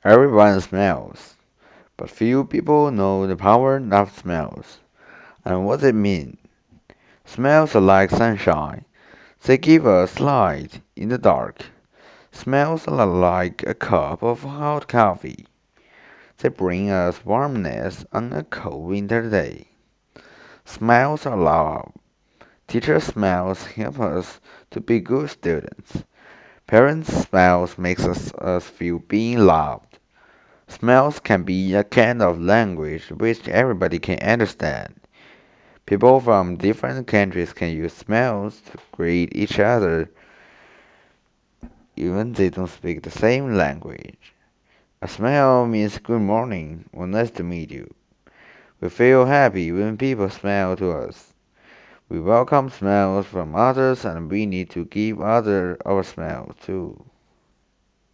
Everyone smells, but few people know the power of smells and what they mean. Smells are like sunshine. They give us light in the dark. Smells are like a cup of hot coffee. They bring us warmness on a cold winter day. Smells are love. Teachers' smells help us to be good students. Parents' smells makes us feel being loved. Smells can be a kind of language which everybody can understand. People from different countries can use smells to greet each other even they don't speak the same language. A smile means good morning or nice to meet you. We feel happy when people smile to us. We welcome smiles from others and we need to give others our smiles too.